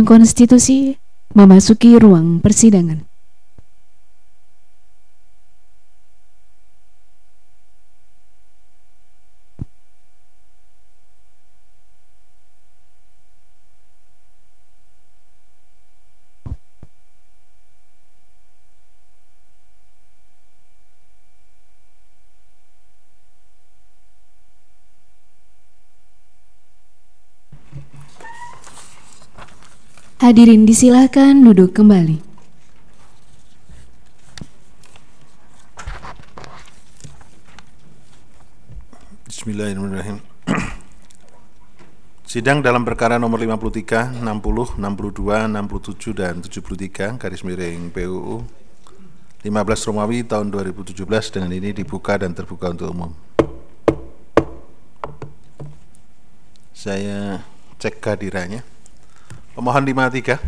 Konstitusi memasuki ruang persidangan. Hadirin disilahkan duduk kembali. Bismillahirrahmanirrahim. Sidang dalam perkara nomor 53, 60, 62, 67, dan 73 garis miring PUU 15 Romawi tahun 2017 dengan ini dibuka dan terbuka untuk umum. Saya cek kehadirannya. Pemohon 53.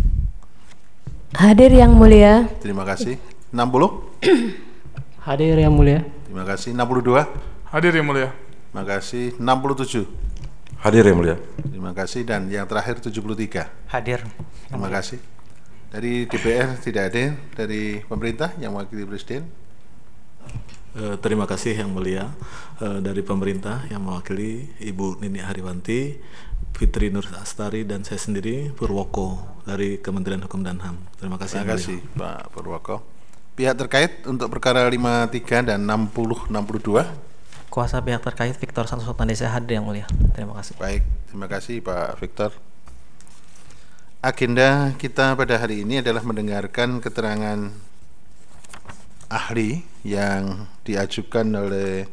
Hadir yang mulia. Terima kasih. 60. Hadir yang mulia. Terima kasih. 62. Hadir yang mulia. Terima kasih. 67. Hadir yang mulia. Terima kasih. Dan yang terakhir 73. Hadir. Terima kasih. Dari DPR tidak ada. Dari pemerintah yang mewakili Presiden. Terima kasih yang mulia. Dari pemerintah yang mewakili Ibu Nini Hariwanti, Fitri Nur Astari, dan saya sendiri Purwoko dari Kementerian Hukum dan HAM. Terima kasih. Terima kasih Pak Purwoko. Pihak terkait untuk perkara 53 dan 60 62. Kuasa pihak terkait Victor Santoso Tandesa hadir yang mulia. Terima kasih. Baik, terima kasih Pak Victor. Agenda kita pada hari ini adalah mendengarkan keterangan ahli yang diajukan oleh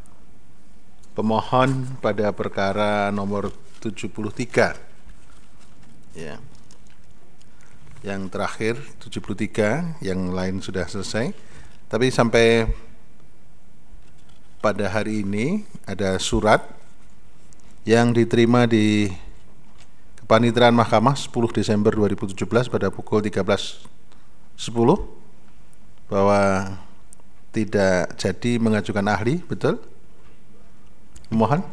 pemohon pada perkara nomor 73. Ya. Yang terakhir 73, yang lain sudah selesai. Tapi sampai pada hari ini ada surat yang diterima di Kepaniteraan Mahkamah 10 Desember 2017 pada pukul 13.10 bahwa tidak jadi mengajukan ahli, betul? Mohon.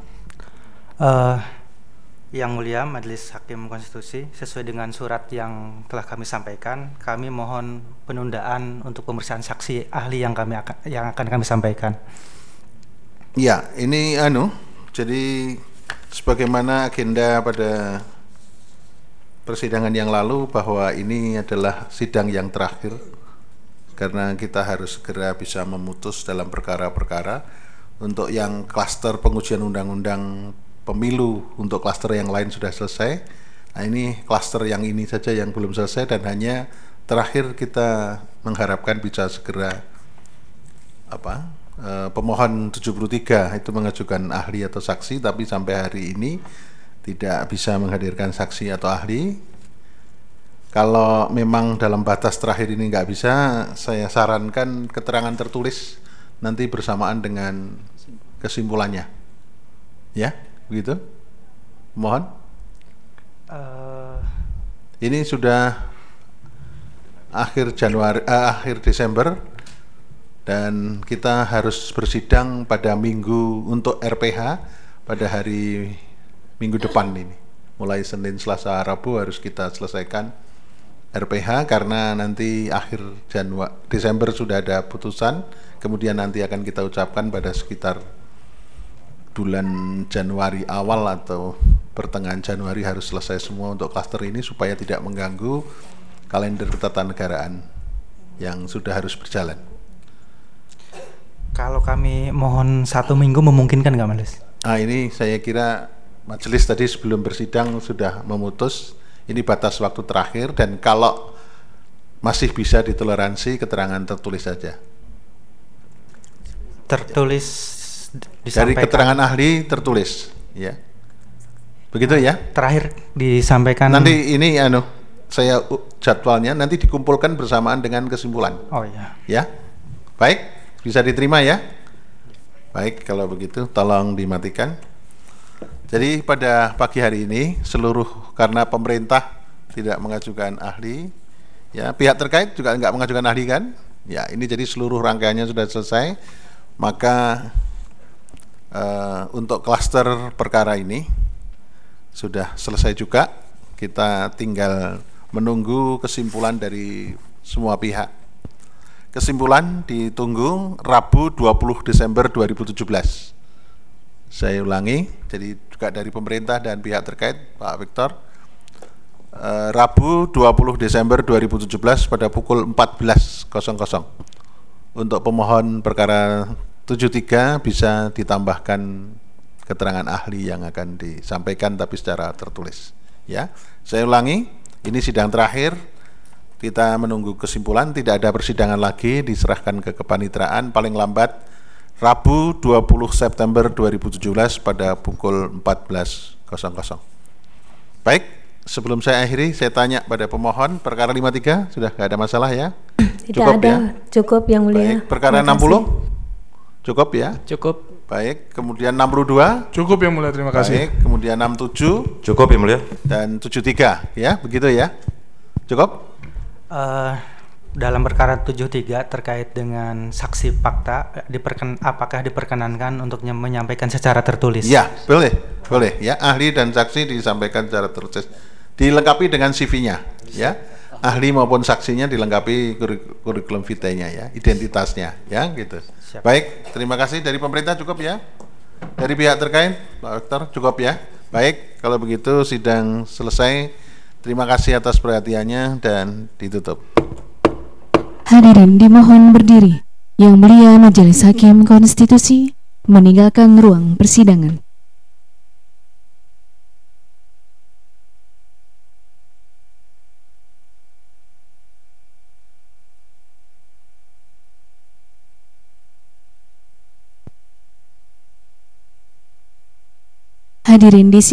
Yang mulia Majelis Hakim Konstitusi, sesuai dengan surat yang telah kami sampaikan, kami mohon penundaan untuk pemeriksaan saksi ahli yang akan kami sampaikan. Ya, ini jadi sebagaimana agenda pada persidangan yang lalu bahwa ini adalah sidang yang terakhir karena kita harus segera bisa memutus dalam perkara-perkara. Untuk yang klaster pengujian undang-undang pemilu, untuk klaster yang lain sudah selesai. Nah, ini klaster yang ini saja yang belum selesai dan hanya terakhir kita mengharapkan bisa segera pemohon 73 itu mengajukan ahli atau saksi, tapi sampai hari ini tidak bisa menghadirkan saksi atau ahli. Kalau memang dalam batas terakhir ini nggak bisa, saya sarankan keterangan tertulis nanti bersamaan dengan kesimpulannya. Ya, begitu? Mohon. Ini sudah akhir Desember dan kita harus bersidang pada minggu untuk RPH pada hari minggu depan ini. Mulai Senin, Selasa, Rabu harus kita selesaikan RPH karena nanti akhir Desember sudah ada putusan, kemudian nanti akan kita ucapkan pada sekitar bulan Januari awal atau pertengahan Januari harus selesai semua untuk klaster ini supaya tidak mengganggu kalender ketatanegaraan yang sudah harus berjalan. Kalau kami mohon 1 minggu memungkinkan nggak, Majelis? Ini saya kira majelis tadi sebelum bersidang sudah memutus ini batas waktu terakhir, dan kalau masih bisa ditoleransi keterangan tertulis saja. Tertulis disampaikan. Dari keterangan ahli tertulis, ya. Begitu ya? Terakhir disampaikan. Nanti ini saya jadwalnya nanti dikumpulkan bersamaan dengan kesimpulan. Oh iya. Ya. Baik, bisa diterima ya? Baik, kalau begitu tolong dimatikan. Jadi pada pagi hari ini karena pemerintah tidak mengajukan ahli, ya pihak terkait juga nggak mengajukan ahli kan? Ya, ini jadi seluruh rangkaiannya sudah selesai. Maka untuk klaster perkara ini sudah selesai juga Kita tinggal menunggu kesimpulan dari semua pihak. Kesimpulan ditunggu Rabu 20 Desember 2017. Saya ulangi, jadi juga dari pemerintah dan pihak terkait, Pak Victor, Rabu 20 Desember 2017 pada pukul 14.00. Untuk pemohon perkara 73 bisa ditambahkan keterangan ahli yang akan disampaikan tapi secara tertulis. Ya, saya ulangi, ini sidang terakhir. Kita menunggu kesimpulan, tidak ada persidangan lagi, diserahkan ke kepanitraan paling lambat Rabu 20 September 2017 pada pukul 14.00. Baik, sebelum saya akhiri, saya tanya pada pemohon perkara 53, sudah nggak ada masalah ya? Tidak Cukup ada, ya? cukup Yang Mulia. Baik, perkara 60? Cukup ya? Cukup. Baik, kemudian 62? Cukup Yang Mulia, terima kasih. Baik, kemudian 67? Cukup Yang Mulia. Dan 73, ya, begitu ya? Cukup? Dalam perkara 73 terkait dengan saksi fakta, apakah diperkenankan untuk menyampaikan secara tertulis? Ya, boleh ya. Ahli dan saksi disampaikan secara tertulis, dilengkapi dengan CV-nya, ya. Ahli maupun saksinya dilengkapi kurikulum vitae-nya ya, identitasnya, ya, gitu. Siap. Baik, terima kasih. Dari pemerintah cukup ya? Dari pihak terkait, Pak Victor, cukup ya? Baik, kalau begitu sidang selesai. Terima kasih atas perhatiannya dan ditutup. Hadirin dimohon berdiri. Yang Mulia Majelis Hakim Konstitusi meninggalkan ruang persidangan. Hadirin di